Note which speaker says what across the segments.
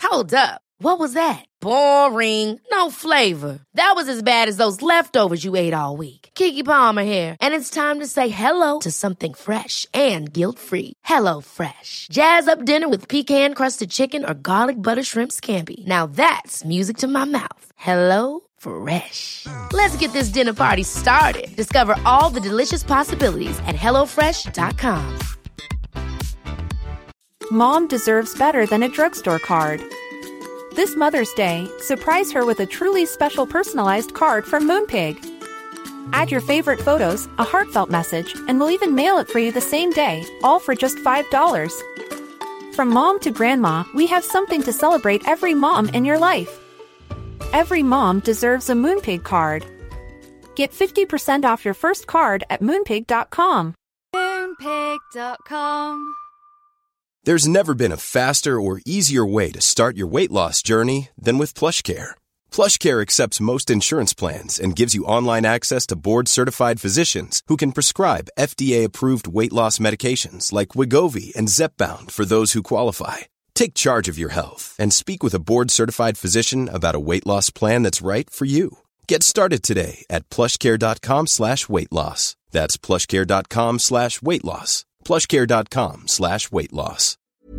Speaker 1: Hold up. What was that? Boring. No flavor. That was as bad as those leftovers you ate all week. Keke Palmer here, and it's time to say hello to something fresh and guilt-free. Hello Fresh. Jazz up dinner with pecan-crusted chicken or garlic butter shrimp scampi. Now that's music to my mouth. Hello Fresh. Let's get this dinner party started. Discover all the delicious possibilities at hellofresh.com.
Speaker 2: Mom deserves better than a drugstore card. This Mother's Day, surprise her with a truly special personalized card from Moonpig. Add your favorite photos, a heartfelt message, and we'll even mail it for you the same day, all for just $5. From mom to grandma, we have something to celebrate every mom in your life. Every mom deserves a Moonpig card. Get 50% off your first card at Moonpig.com.
Speaker 3: Moonpig.com.
Speaker 4: There's never been a faster or easier way to start your weight loss journey than with PlushCare. PlushCare accepts most insurance plans and gives you online access to board-certified physicians who can prescribe FDA-approved weight loss medications like Wegovy and Zepbound for those who qualify. Take charge of your health and speak with a board-certified physician about a weight loss plan that's right for you. Get started today at plushcare.com/weight loss. That's plushcare.com/weight loss. plushcare.com/weight loss.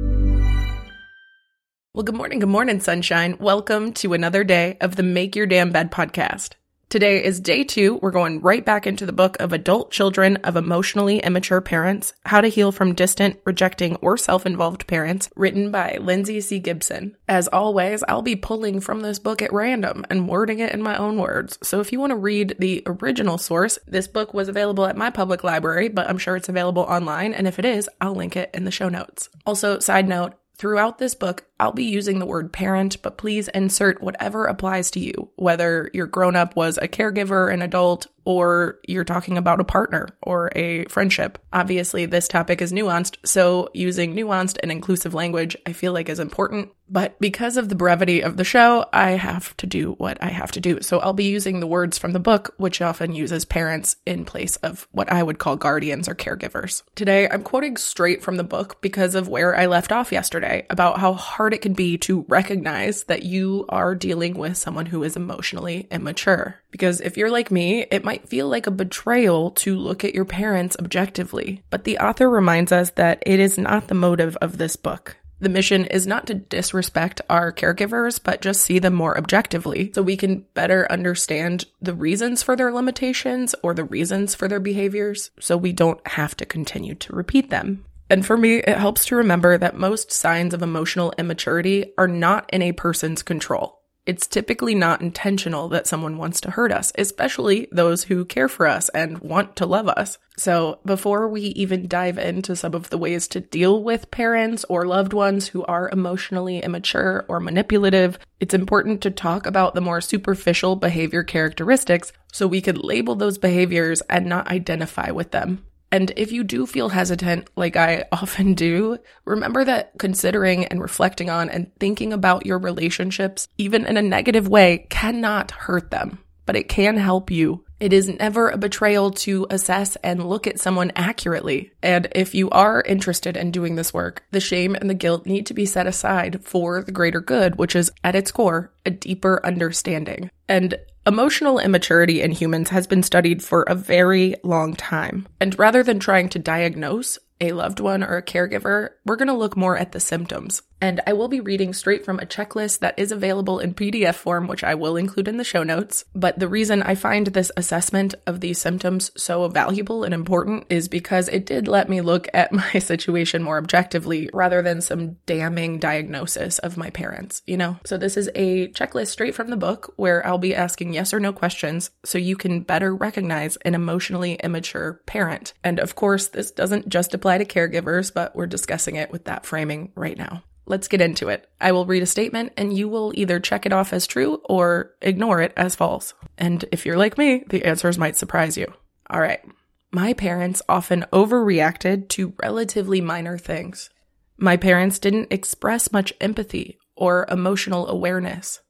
Speaker 5: Well, good morning, sunshine. Welcome to another day of the Make Your Damn Bed podcast. Today is day 2. We're going right back into the book of Adult Children of Emotionally Immature Parents, How to Heal from Distant, Rejecting, or Self-Involved Parents, written by Lindsay C. Gibson. As always, I'll be pulling from this book at random and wording it in my own words. So if you want to read the original source, this book was available at my public library, but I'm sure it's available online, and if it is, I'll link it in the show notes. Also, side note, throughout this book, I'll be using the word parent, but please insert whatever applies to you, whether your grown-up was a caregiver, an adult, or you're talking about a partner or a friendship. Obviously, this topic is nuanced, so using nuanced and inclusive language I feel like is important. But because of the brevity of the show, I have to do what I have to do. So I'll be using the words from the book, which often uses parents in place of what I would call guardians or caregivers. Today, I'm quoting straight from the book because of where I left off yesterday about how hard it can be to recognize that you are dealing with someone who is emotionally immature. Because if you're like me, it might feel like a betrayal to look at your parents objectively. But the author reminds us that it is not the motive of this book. The mission is not to disrespect our caregivers, but just see them more objectively so we can better understand the reasons for their limitations or the reasons for their behaviors so we don't have to continue to repeat them. And for me, it helps to remember that most signs of emotional immaturity are not in a person's control. It's typically not intentional that someone wants to hurt us, especially those who care for us and want to love us. So before we even dive into some of the ways to deal with parents or loved ones who are emotionally immature or manipulative, it's important to talk about the more superficial behavior characteristics so we could label those behaviors and not identify with them. And if you do feel hesitant, like I often do, remember that considering and reflecting on and thinking about your relationships, even in a negative way, cannot hurt them, but it can help you. It is never a betrayal to assess and look at someone accurately. And if you are interested in doing this work, the shame and the guilt need to be set aside for the greater good, which is, at its core, a deeper understanding. And emotional immaturity in humans has been studied for a very long time. And rather than trying to diagnose a loved one or a caregiver, we're going to look more at the symptoms. And I will be reading straight from a checklist that is available in PDF form, which I will include in the show notes. But the reason I find this assessment of these symptoms so valuable and important is because it did let me look at my situation more objectively rather than some damning diagnosis of my parents, you know? So this is a checklist straight from the book where I'll be asking yes or no questions so you can better recognize an emotionally immature parent. And of course, this doesn't just apply to caregivers, but we're discussing it with that framing right now. Let's get into it. I will read a statement and you will either check it off as true or ignore it as false. And if you're like me, the answers might surprise you. All right. My parents often overreacted to relatively minor things. My parents didn't express much empathy or emotional awareness.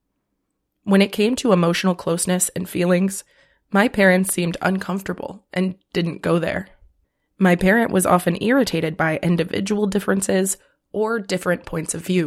Speaker 5: When it came to emotional closeness and feelings, my parents seemed uncomfortable and didn't go there. My parent was often irritated by individual differences or different points of view.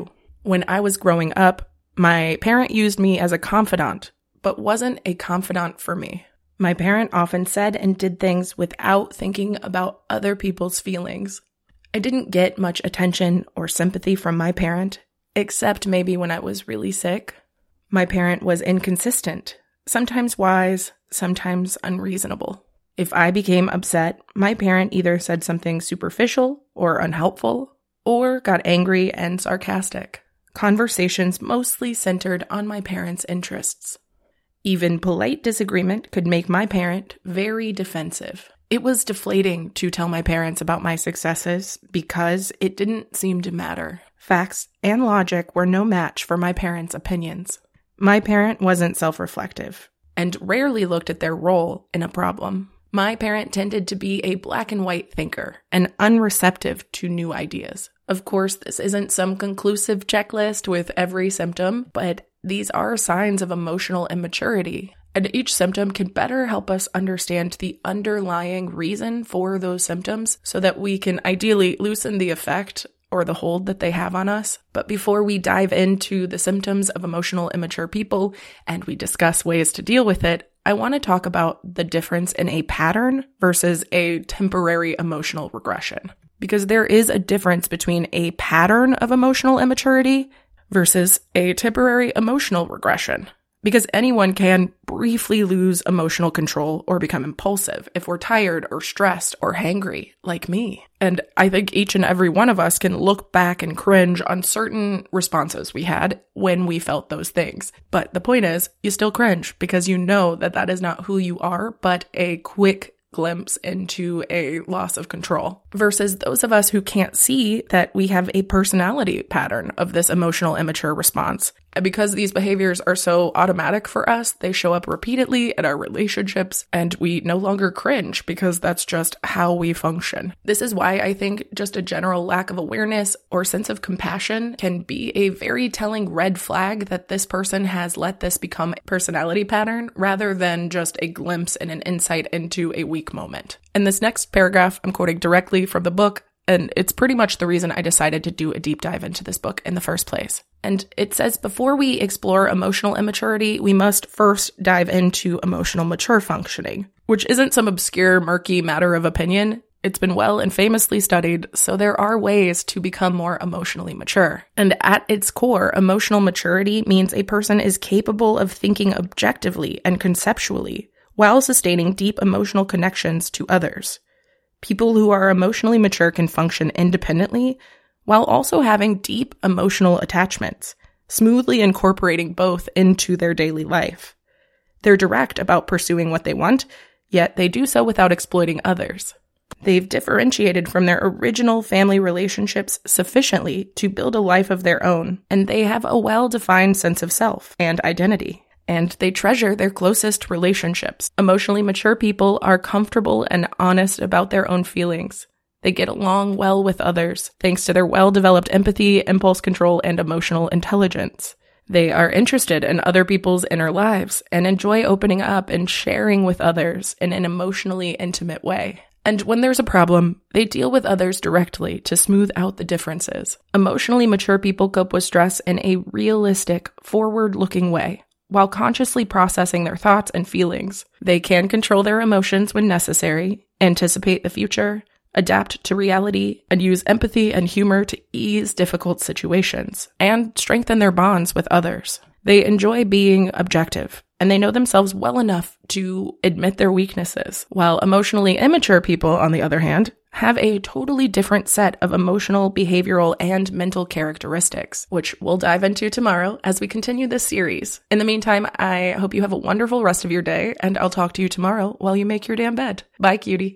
Speaker 5: When I was growing up, my parent used me as a confidant, but wasn't a confidant for me. My parent often said and did things without thinking about other people's feelings. I didn't get much attention or sympathy from my parent, except maybe when I was really sick. My parent was inconsistent, sometimes wise, sometimes unreasonable. If I became upset, my parent either said something superficial or unhelpful, or got angry and sarcastic. Conversations mostly centered on my parents' interests. Even polite disagreement could make my parent very defensive. It was deflating to tell my parents about my successes because it didn't seem to matter. Facts and logic were no match for my parents' opinions. My parent wasn't self-reflective and rarely looked at their role in a problem. My parent tended to be a black and white thinker and unreceptive to new ideas. Of course, this isn't some conclusive checklist with every symptom, but these are signs of emotional immaturity, and each symptom can better help us understand the underlying reason for those symptoms so that we can ideally loosen the effect or the hold that they have on us. But before we dive into the symptoms of emotional immature people and we discuss ways to deal with it, I want to talk about the difference in a pattern versus a temporary emotional regression. Because there is a difference between a pattern of emotional immaturity versus a temporary emotional regression. Because anyone can briefly lose emotional control or become impulsive if we're tired or stressed or hangry, like me. And I think each and every one of us can look back and cringe on certain responses we had when we felt those things. But the point is, you still cringe because you know that that is not who you are, but a quick glimpse into a loss of control, versus those of us who can't see that we have a personality pattern of this emotional immature response. And because these behaviors are so automatic for us, they show up repeatedly in our relationships, and we no longer cringe because that's just how we function. This is why I think just a general lack of awareness or sense of compassion can be a very telling red flag that this person has let this become a personality pattern rather than just a glimpse and an insight into a weak moment. In this next paragraph, I'm quoting directly from the book, and it's pretty much the reason I decided to do a deep dive into this book in the first place. And it says, before we explore emotional immaturity, we must first dive into emotional mature functioning, which isn't some obscure, murky matter of opinion. It's been well and famously studied, so there are ways to become more emotionally mature. And at its core, emotional maturity means a person is capable of thinking objectively and conceptually while sustaining deep emotional connections to others. People who are emotionally mature can function independently while also having deep emotional attachments, smoothly incorporating both into their daily life. They're direct about pursuing what they want, yet they do so without exploiting others. They've differentiated from their original family relationships sufficiently to build a life of their own, and they have a well-defined sense of self and identity. And they treasure their closest relationships. Emotionally mature people are comfortable and honest about their own feelings. They get along well with others, thanks to their well-developed empathy, impulse control, and emotional intelligence. They are interested in other people's inner lives and enjoy opening up and sharing with others in an emotionally intimate way. And when there's a problem, they deal with others directly to smooth out the differences. Emotionally mature people cope with stress in a realistic, forward-looking way, while consciously processing their thoughts and feelings. They can control their emotions when necessary, anticipate the future, adapt to reality, and use empathy and humor to ease difficult situations, and strengthen their bonds with others. They enjoy being objective, and they know themselves well enough to admit their weaknesses, while emotionally immature people, on the other hand, have a totally different set of emotional, behavioral, and mental characteristics, which we'll dive into tomorrow as we continue this series. In the meantime, I hope you have a wonderful rest of your day, and I'll talk to you tomorrow while you make your damn bed. Bye, cutie.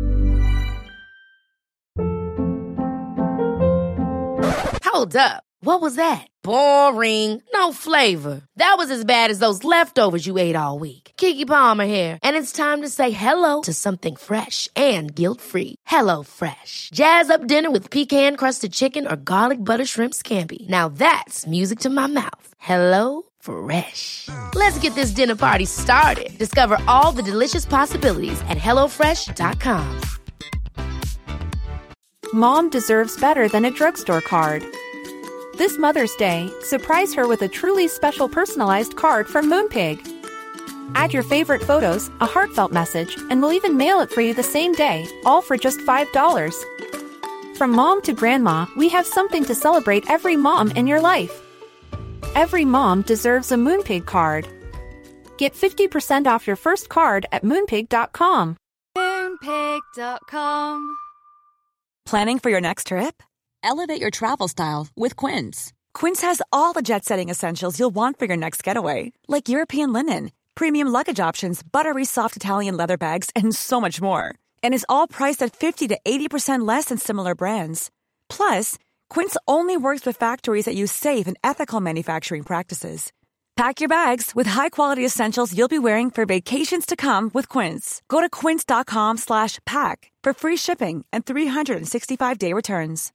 Speaker 1: Hold up. What was that? Boring. No flavor. That was as bad as those leftovers you ate all week. Keke Palmer here, and it's time to say hello to something fresh and guilt-free. HelloFresh. Jazz up dinner with pecan-crusted chicken or garlic butter shrimp scampi. Now that's music to my mouth. HelloFresh. Let's get this dinner party started. Discover all the delicious possibilities at HelloFresh.com.
Speaker 2: Mom deserves better than a drugstore card. This Mother's Day, surprise her with a truly special personalized card from Moonpig. Add your favorite photos, a heartfelt message, and we'll even mail it for you the same day, all for just $5. From mom to grandma, we have something to celebrate every mom in your life. Every mom deserves a Moonpig card. Get 50% off your first card at Moonpig.com.
Speaker 3: Moonpig.com.
Speaker 6: Planning for your next trip?
Speaker 7: Elevate your travel style with Quince.
Speaker 6: Quince has all the jet-setting essentials you'll want for your next getaway, like European linen, premium luggage options, buttery soft Italian leather bags, and so much more. And is all priced at 50 to 80% less than similar brands. Plus, Quince only works with factories that use safe and ethical manufacturing practices. Pack your bags with high-quality essentials you'll be wearing for vacations to come with Quince. Go to quince.com/pack for free shipping and 365-day returns.